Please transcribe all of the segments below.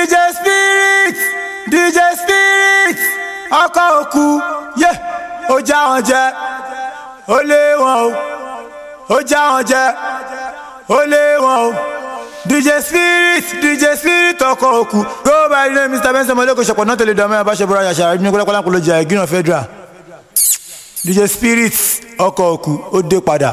DJ Spirit, DJ Spirit, ọkọ̀ òkú, ó já wọn jẹ, ó lé wọn o, ó já wọn jẹ, ó lé wọn o. DJ Spirit, ọkọ̀ òkú. Go by the name Mr. Benson Moleko ṣọ̀pọ̀ náà tẹ̀lé dàmẹ́ àbáṣe bọ́ra yàṣà ní kọ́lákọ́lá kò ló jẹ́ Gina Federal. DJ Spirit, ọkọ̀ òkú, ó dé padà.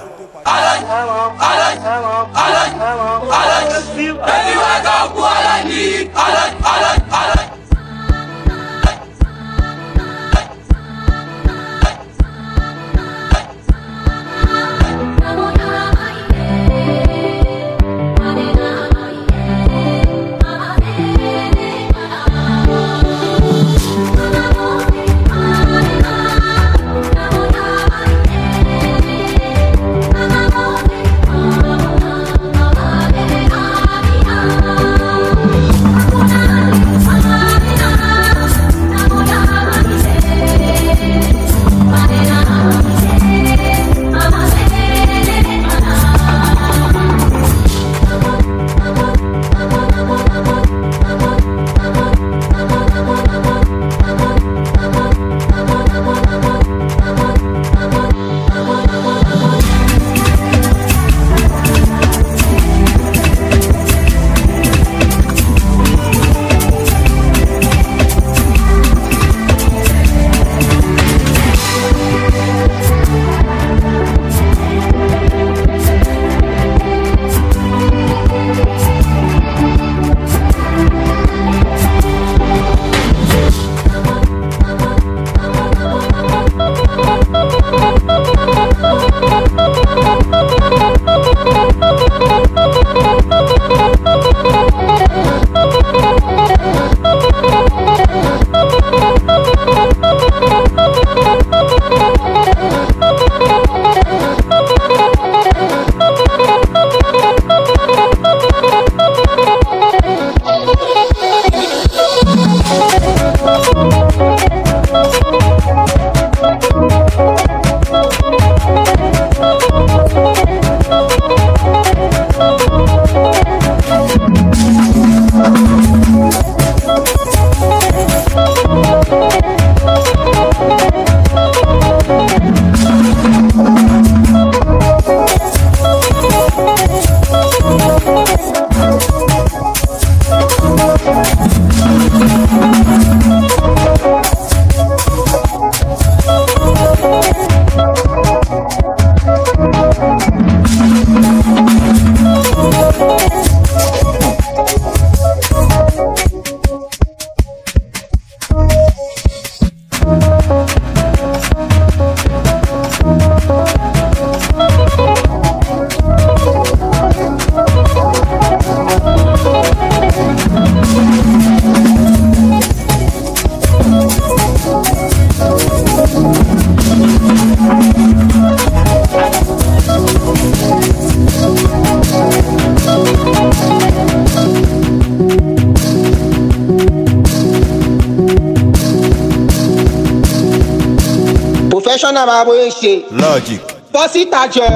Professional máa bóyá ṣe. Logic. Bọ́sì tàjẹ́.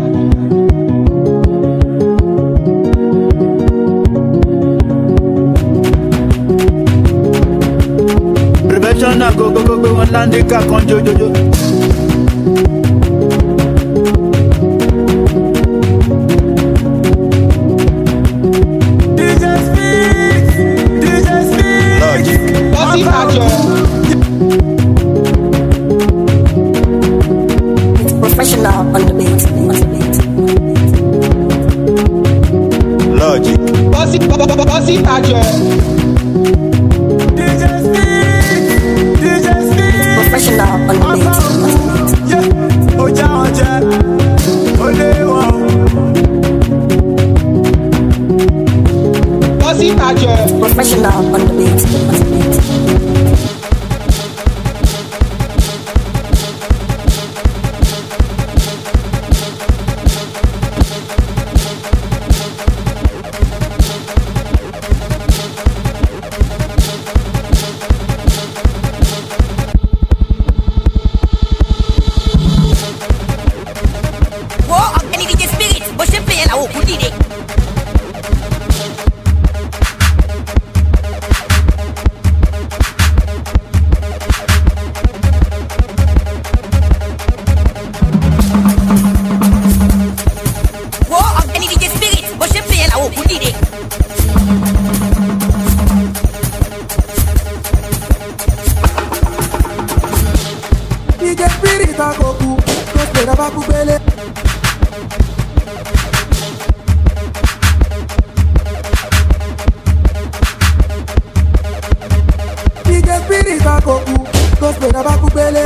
Professional go wọn láńdé ká kan jojojo. DJ Spirit, Logic. Bọ́sì tàjẹ́. Professional on the beat. Logic. Bọ́sì tàjẹ́. DJ Spirit, Professional on the beat. ó já wọn jẹ, ó lé wọn o. Bọ́sì tàjẹ́. Professional on the beat. kó spèdà bá kú pélé.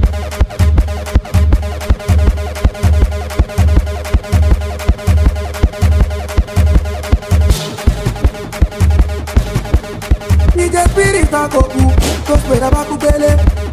DJ Spirit kan kò kú kó spèdà bá kú pélé.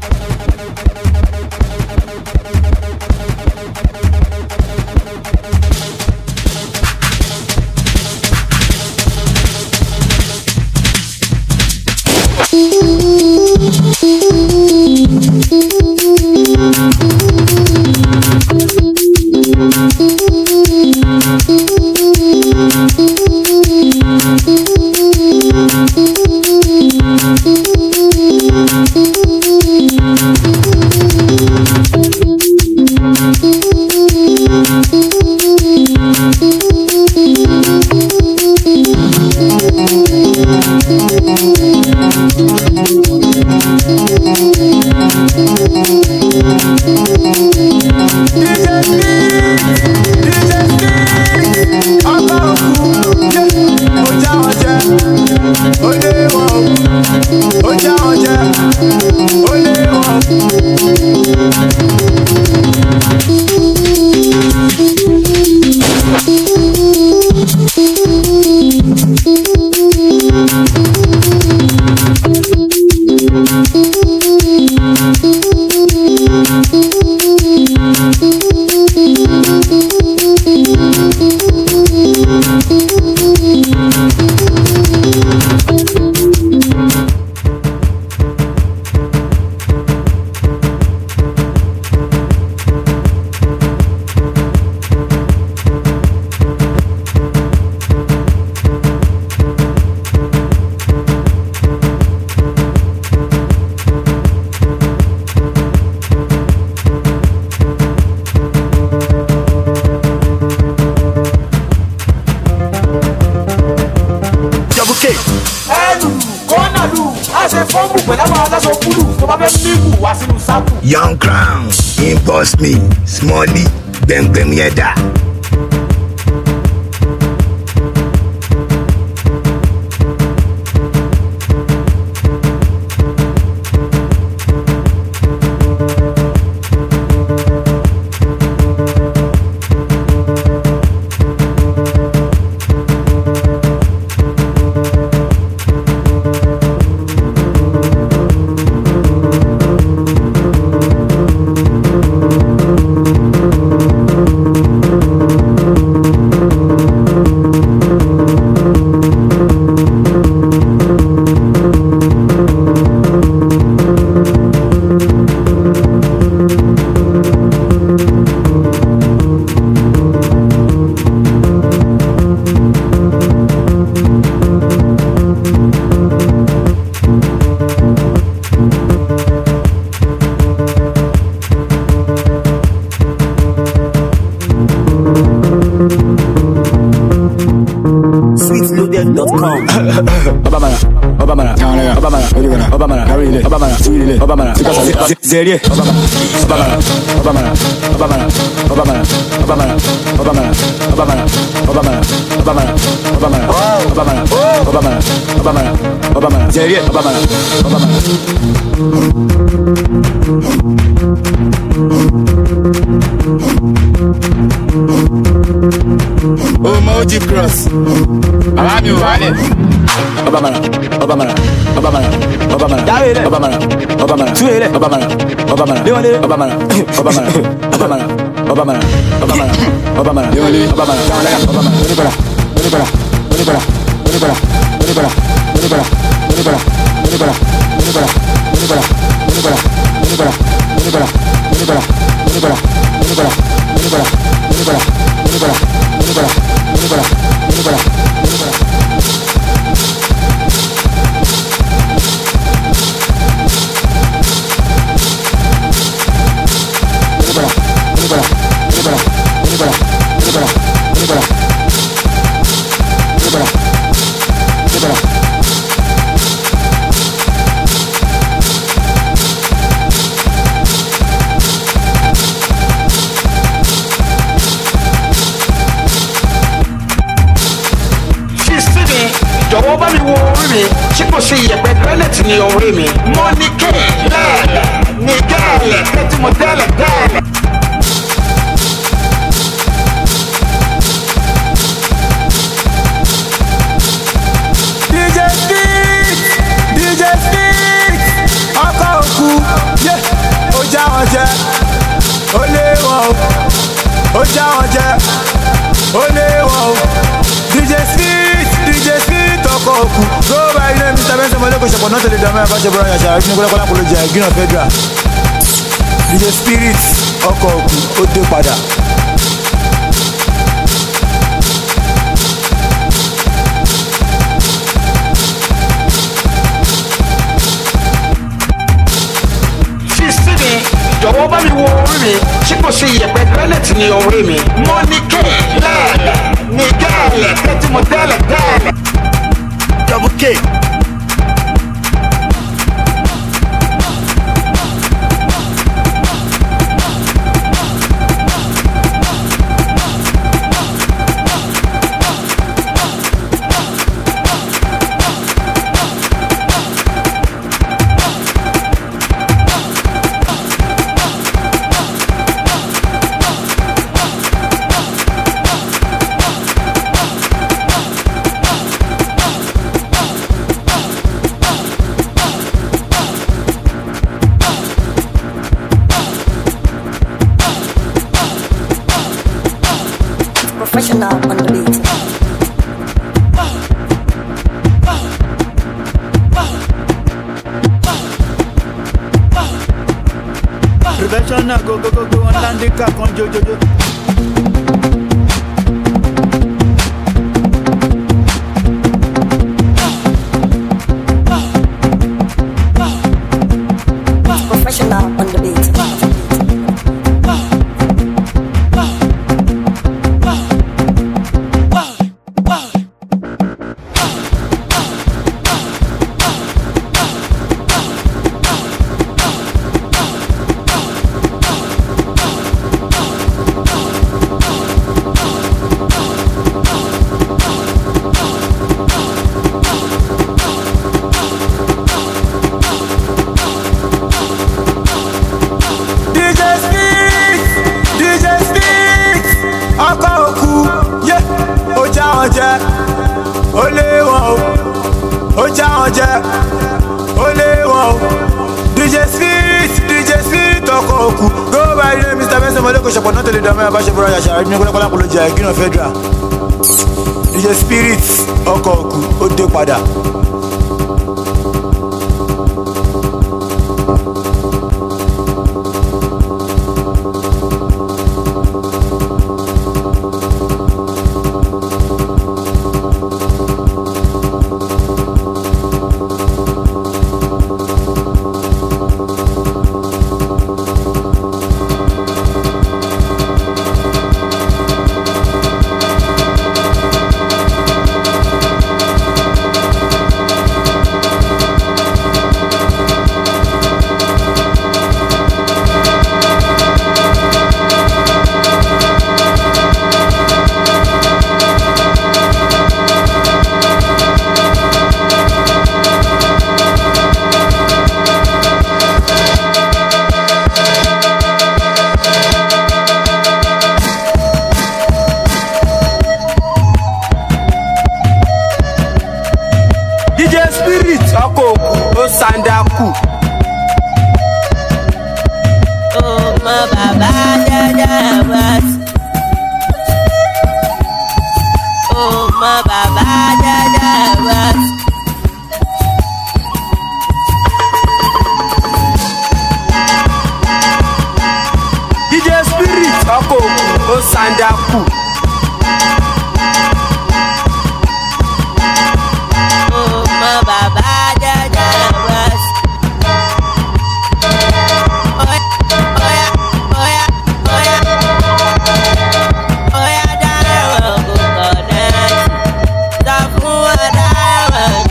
Young Crown, impulse me, Smally, bang yeda. Zeriye Emoji cross. Alami wale. Obamana. Dawele. Obamana. Tuele. Obamana. Leone. Obamana. Leone. jọ̀wọ́ bá mi wo orí mi tí kò sí iyẹ̀pẹ̀ granite ní orí mi Mọ́níkẹ́ lẹ́ẹ̀lẹ́. Michele, metti modello, DJ Speed, ọkọ̀ òkú, ó já wọn jẹ, ó lé wọn o, ó já wọn jẹ, ó lé wọn o. DJ Speed, ọkọ̀ òkú, tó bá ilé Mr. Benson mọ́lẹ́kọ̀ọ́ ṣọ̀pọ̀ náà tẹ̀lé dàmẹ́ àbáṣe bọ́ra yàṣà ìfúnni kọ́lá kò ló jẹ ìgbìnà federal. DJ Spirit, ọkọ̀ òkú, ó dé padà. jọ̀wọ́ bá mi wo orí mi ṣé kò sí iyẹ̀pẹ̀ granite ní orí mi. mo ní lẹ́ẹ̀lẹ̀ ní gẹ́ẹ̀lẹ̀ tẹ́tí mo tẹ́lẹ̀ gẹ́ẹ̀lẹ̀. Double K. Professional on the beat. Professional go Landika con Jojo. Professional on the beat. Ó lé wọn o, ó já wọn jẹ, ó lé wọn o. DJ Speed, ọkọ̀ òkú, tó bá ilé Mr. Benson mọ́lẹ́kọ̀ọ́ ṣọ̀pọ̀ náà tẹ̀lé dàmẹ́ àbáṣe bọ́ra yàṣà ìfúnni kọ́lá kò ló jẹ ìgbìnà federal. DJ Spirit, ọkọ̀ òkú, ó dé padà. DJ Spirit, ọkọ̀ òkú, ó sandaku. Ọmọ bàbá jẹjẹ bàt. Ọmọ bàbá jẹjẹ bàt. DJ Spirit, ọkọ̀ òkú, ó sandaku. Bàbá jẹjẹ bàt. Oya dára wọn kò kọ̀ náà. Sọ fún wọn dára wọn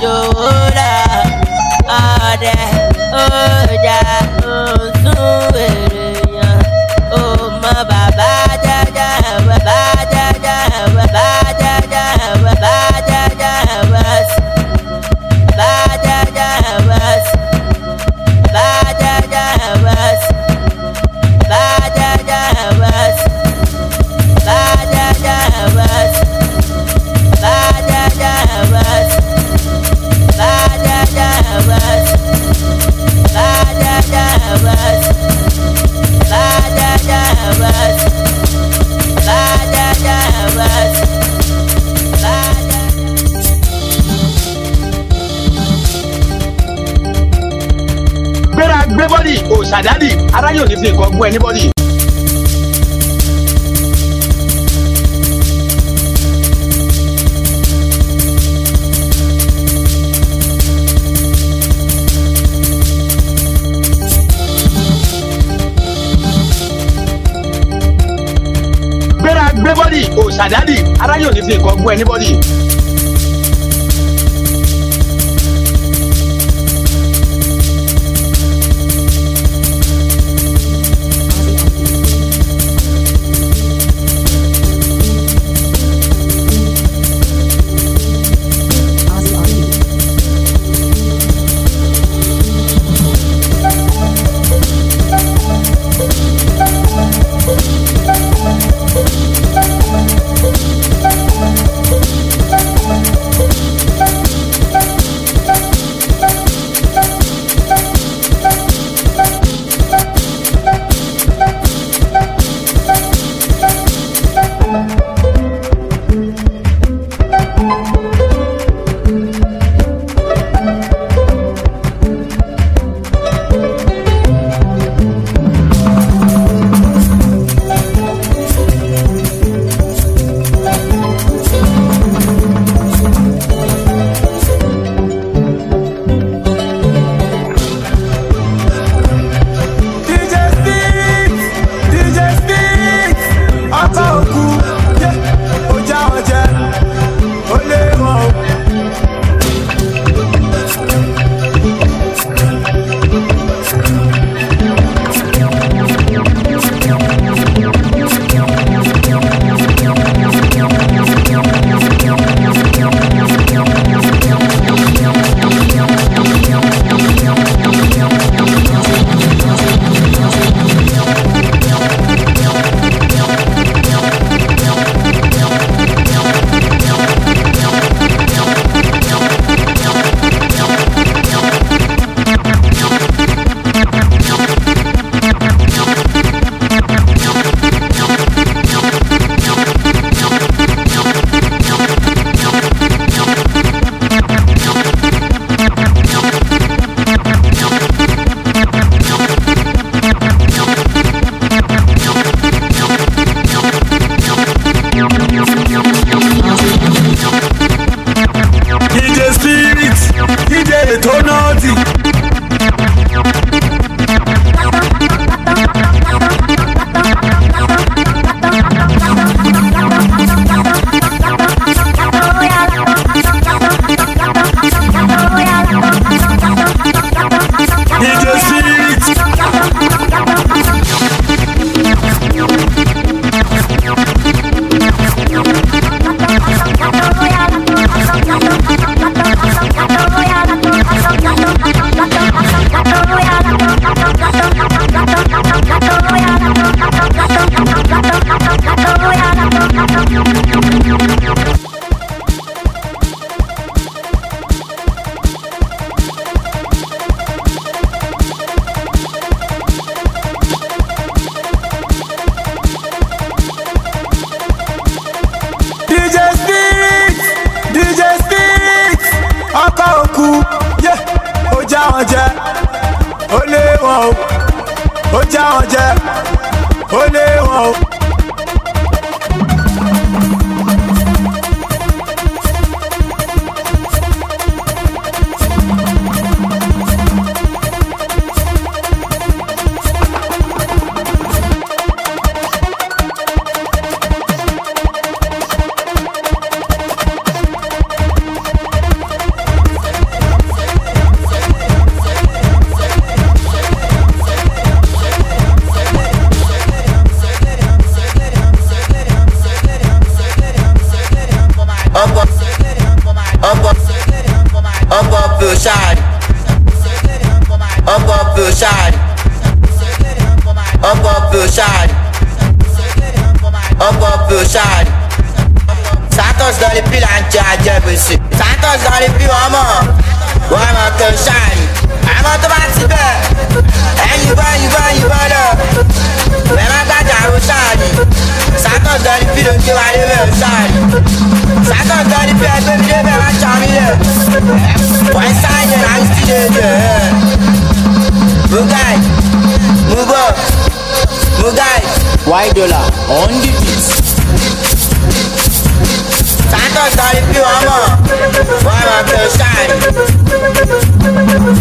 bọ́dì òṣàdádì aráyé ò ní fi nǹkan gún anybody. Gbé bọ́dì òṣàdádì aráyé ò ní fi nǹkan gún anybody. Santos dans les piles anti-adjabussi. Santos dans les piles vraiment. Vraiment que shine. Vraiment tout bâti and you buy là. Mais ma gâte à Rochani. Santos dans les piles qui va lever Rochani. Santos dans les piles qui va lever Rochani. One side and I'm still there. Mugai, move up, Mugai. White dollar on the beat. Santos dans les pieds, maman. Ouais, ma belle shine.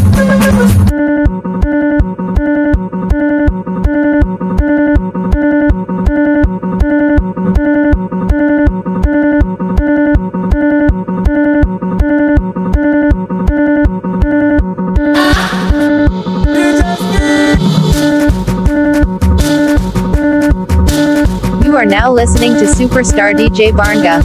You are now listening to Superstar DJ Barnga.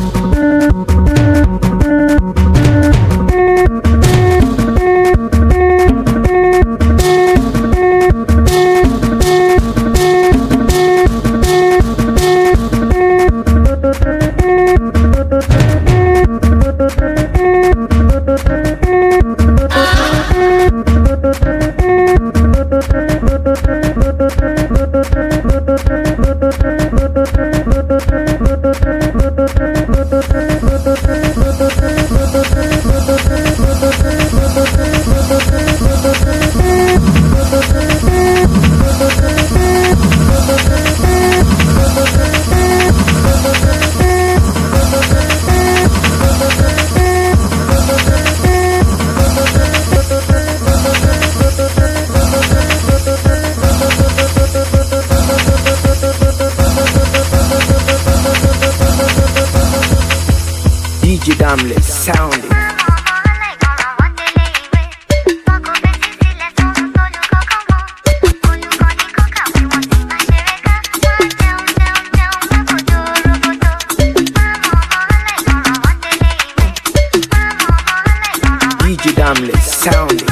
DJ Damless sounding. DJ Damless sounding.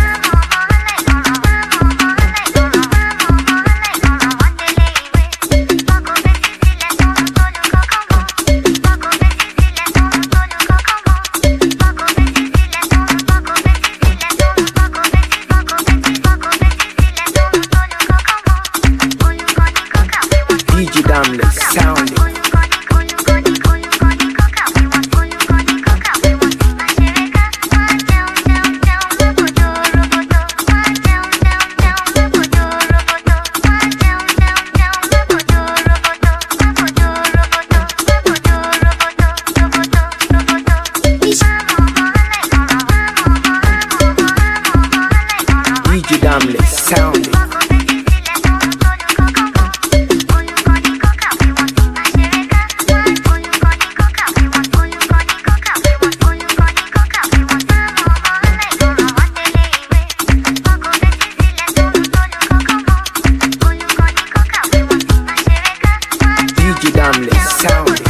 DJ Damless sounding. DJ Damless sounding. DJ Damless sounding.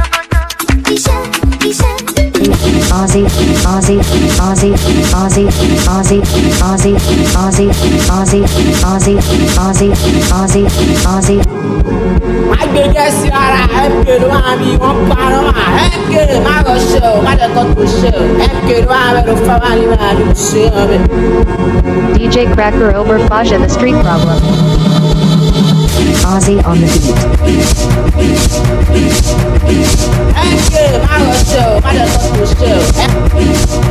Aussie, Aussie, Aussie, Aussie, Aussie, Aussie, Aussie, Aussie, Aussie, Aussie, Aussie, Aussie. I can guess you are a happy one, you won't follow my happy, my show, my go show, happy one, the family man, show. DJ Cracker over Faja the Street Problem. Aussie on the beat. Happy, my show, my go show.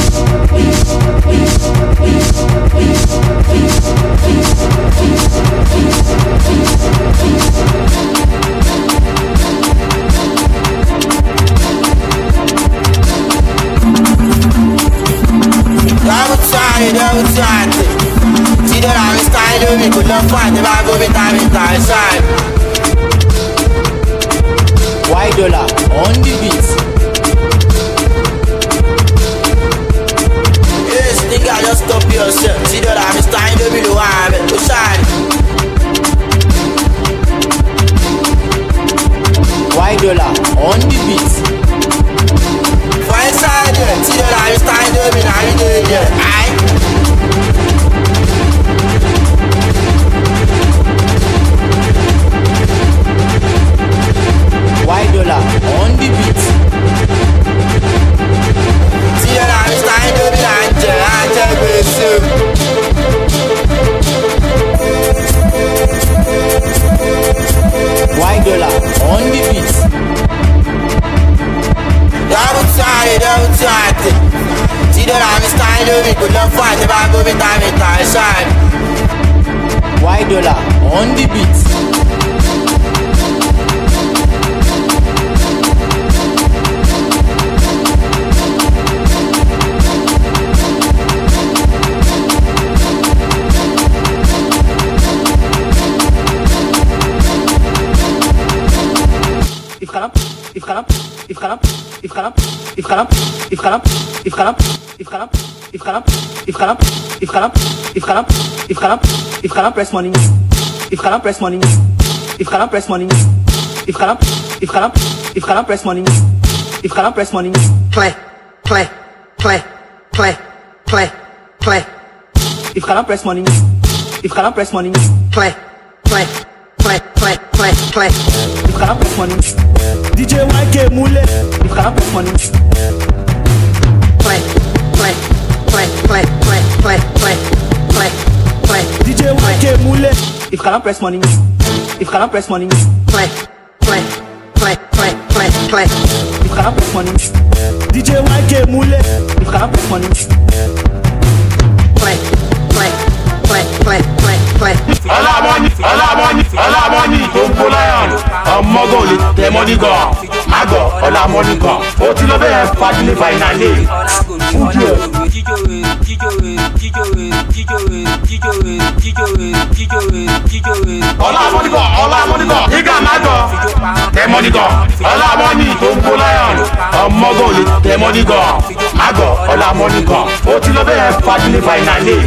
Double time. See that I'm style, we could not find the Bible with time in time side. White dollar on the beat. Yes, nigga, just stop yourself. See that I'm style, we do have it to shine. White dollar on the beat. Fine side, see that I'm style, we now do it. White dollar on the beat. See that I'm style, we White dollar on the beat. Double side. See that I'm style, we could not find the Bible with time in time side. White dollar on the beat. If Kalam press money, if Kalam press money, if Kalam press money, if Kalam press money, if Kalam press money, Play. if Kalam press money, if Kalam press money, Play. if Kalam press money, DJ YK Mule. if Kalam press money, Play. DJ YK Mule. if Kalam press money, if Kalam press money, Play. if Kalam press money, DJ YK Mule. if Kalam press money, Play. Ọlámọ́ni tó ń kó láyọ̀n ọmọgọ́ lè tẹ mọ́ni gan àgọ́ Ọlámọ́ni gan ó ti lọ bẹ́ẹ̀ fagilé fainale. Ọlámọ́ni gan nígbà máa gan tẹ mọ́ni gan Ọlámọ́ni tó ń kó láyọ̀n ọmọgọ́ lè tẹ mọ́ni gan àgọ́ Ọlámọ́ni gan ó ti lọ bẹ́ẹ̀ fagilé fainale.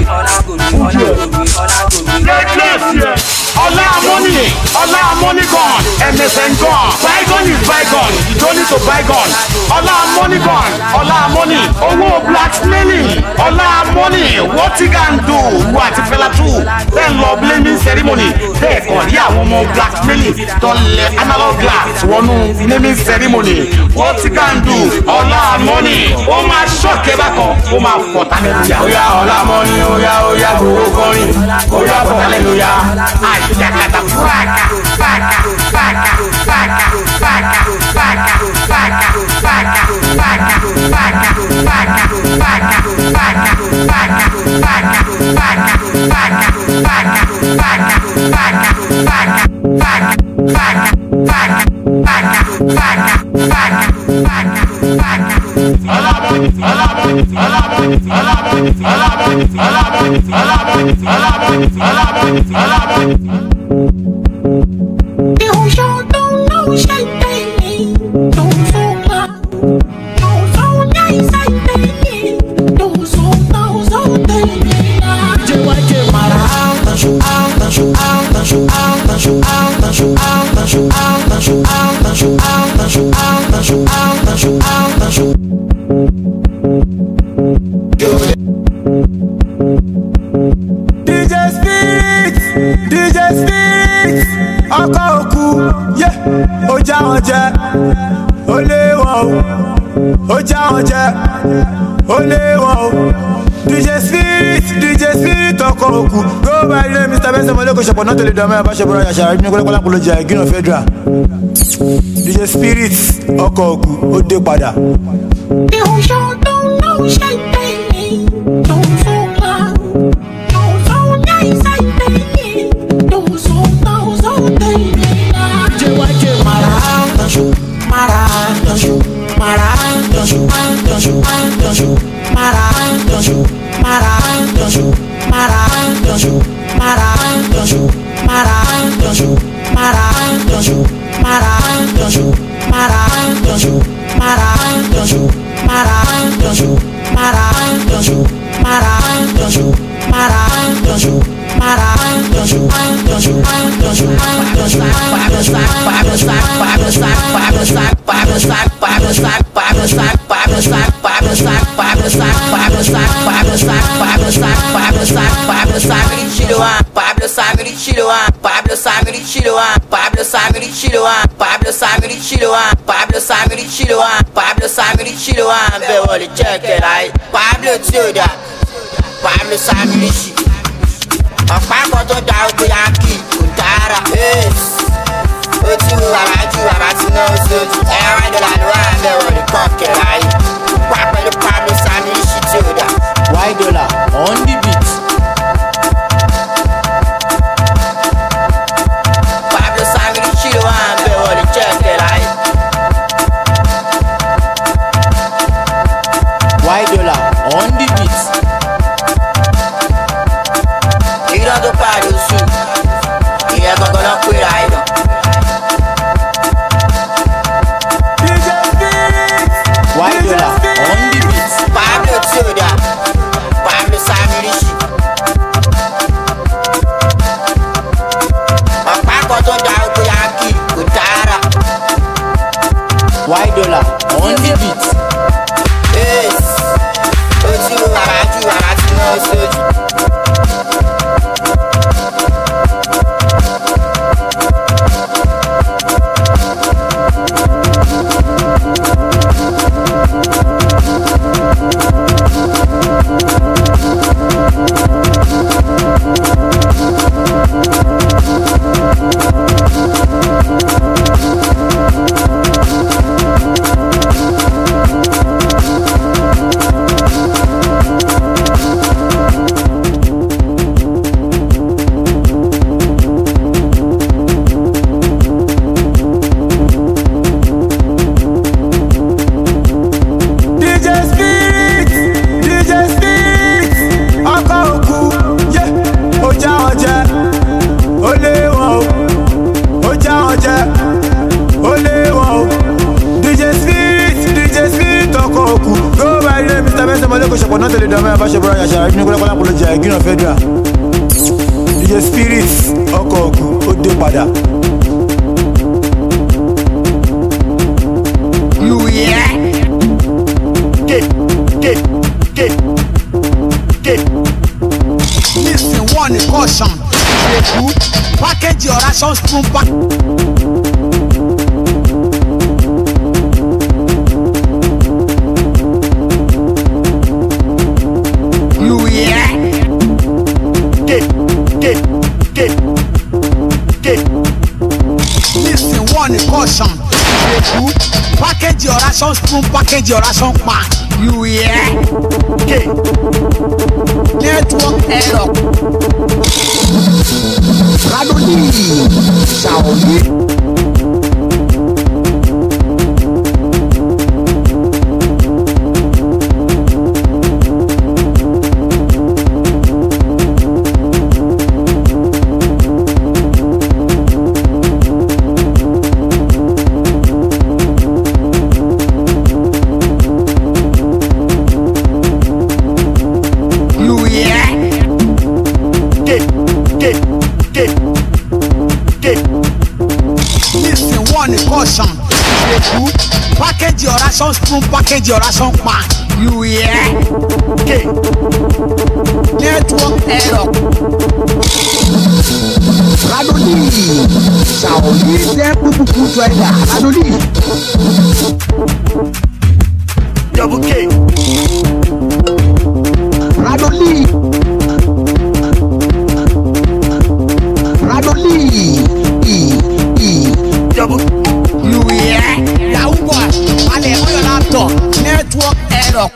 Ọlámọ́ni gone, MSN gone, bygone is bygone, you don't need to bygone. Ọlámọ́ni gone, Ọlámọ́ni, owó blackmailing, Ọlámọ́ni, what you can do, what you fella do, then lọ blaming ceremony, bẹ́ẹ̀ kàn rí àwọn ọmọ blackmailing, tó lẹ analog glass wọnú naming ceremony, what you can do, Ọlámọ́ni, ó máa ṣọ́ọ̀kẹ́ bákan, ó máa fọ̀tá lẹ́nu yá. Oya Ọlámọ́ni, oya gbogbo kọrin, oya fọ̀tá lẹ́nu yá. Àyàkàtà fúraka. DJ Spirit, ọkọ̀ òkú, ó já wọn jẹ, ó lé wọn o, ó já wọn jẹ, ó lé wọn o. DJ Spirit, ọkọ̀ òkú, go by the name Mr. Benson Moleko ṣọ̀pọ̀ náà tó lè dọ̀mọ́ ẹ̀bá ṣọ̀pọ̀ ráyà ṣàrà ní kọ́lẹ́kọ́lá kò ló jẹ ìgbìnà Federal. DJ Spirit, ọkọ̀ òkú, ó dé padà. Pablo Tioda, Pablo Samirichi, ọ̀pá kan tó da ogun yankee kò dára. Ojú àbájú àbátí náà sójú ẹ̀rọ ìdọ̀là ló wà mẹ́wọ̀n ní kọ́kẹ́ láyé. Wà pẹ̀lú Pablo Samirichi Tioda. White dollar on the beat. kó ló jẹ Gíran Federal. DJ Spirit ọkọ̀ òkú ó dé padà. You hear? Listen, one caution. Package your ration spoon pack. You hear? Listen, one caution. Package your ration spoon, package your ration pack. You hear? Network error. Radoni, Xiaomi. Listen, one caution. Package your ration spoon, package your ration pack. You hear? Network error. Radoni, Xiaomi, them people driver. Radoni. Double K. Radoni. Double. You hear? Yahoo boy, I dey on your laptop. Network error.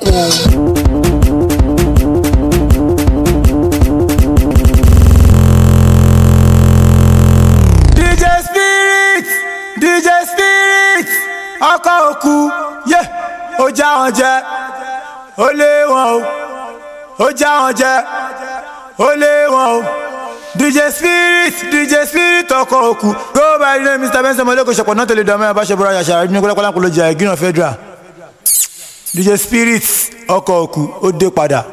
DJ Spirit ọkọ̀ òkú yé ó já wọn jẹ ó lé wọn o ó já wọn jẹ ó lé wọn o. DJ Spirit ọkọ̀ òkú go by the name Mr. Benson Moleko ṣọ̀pọ̀ náà tẹ̀lé dàmẹ́ àbáṣe bọ́ra yàṣà ní kọ́lákọ́lá kò ló jẹ Gíran Federal. DJ Spirit ọkọ̀ òkú ó dé padà.